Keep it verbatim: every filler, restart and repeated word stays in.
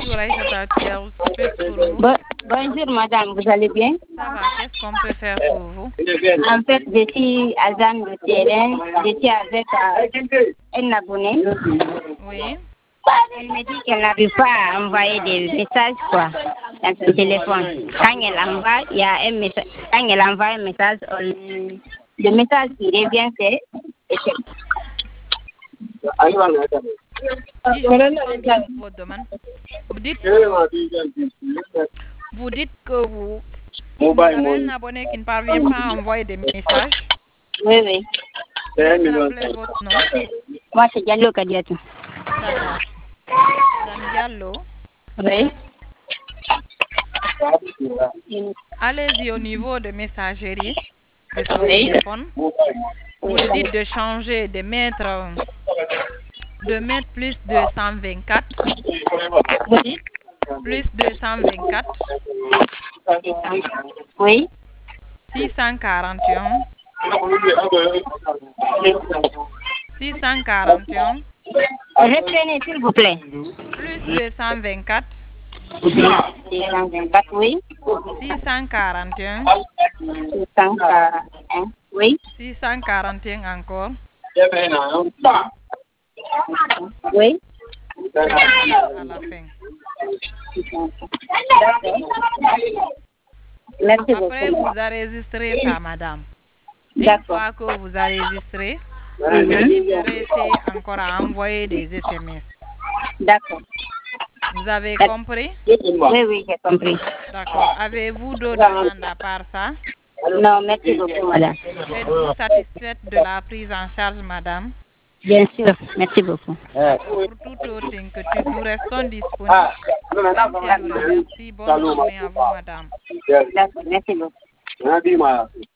Bonjour Aïssata, tu es au service pour vous. Bon- bonjour madame, vous allez bien? Ça va, qu'est-ce qu'on peut faire pour vous? En fait, je suis agent de terrain, je suis avec euh, un abonné. Oui. Elle me dit qu'elle n'arrive pas à envoyer des messages quoi, dans son téléphone. Quand elle envoie, il y a un message. Quand elle envoie un message, on- le message qui revient, c'est échec. Si je comprends bien votre demande, vous dites que vous, dites que vous, vous avez un abonné qui ne parvient pas à envoyer des messages. Oui, oui. S'il vous plaît, votre nom. Moi, c'est Diallo Kadiatou. D'accord. Madame Diallo, Oui. allez-y au niveau de messagerie de son Oui. téléphone. Vous lui dites de changer, de mettre, de mettre plus deux cent vingt-quatre, Oui. plus deux cent vingt-quatre, Oui. six cent quarante et un, six cent quarante et un, Reprenez, s'il vous plaît. plus deux cent vingt-quatre, Oui. six cent quarante et un, six cent quarante et un. Oui. six cent quarante et un encore, Oui. à la fin. Merci Après, beaucoup. vous enregistrez ça, madame. Une D'accord. fois que vous enregistrez, Mhm. intéressez encore à envoyer des S M S. D'accord. Vous avez compris? Oui, oui, j'ai compris. D'accord. Avez-vous d'autres demandes à part ça? Non, merci beaucoup, madame. Êtes-vous satisfaite de la prise en charge, madame? Bien sûr, merci beaucoup. Pour toute autre inquiétude, nous restons disponibles. Je vous remercie. Bonne journée à vous, madame. D'accord, merci beaucoup.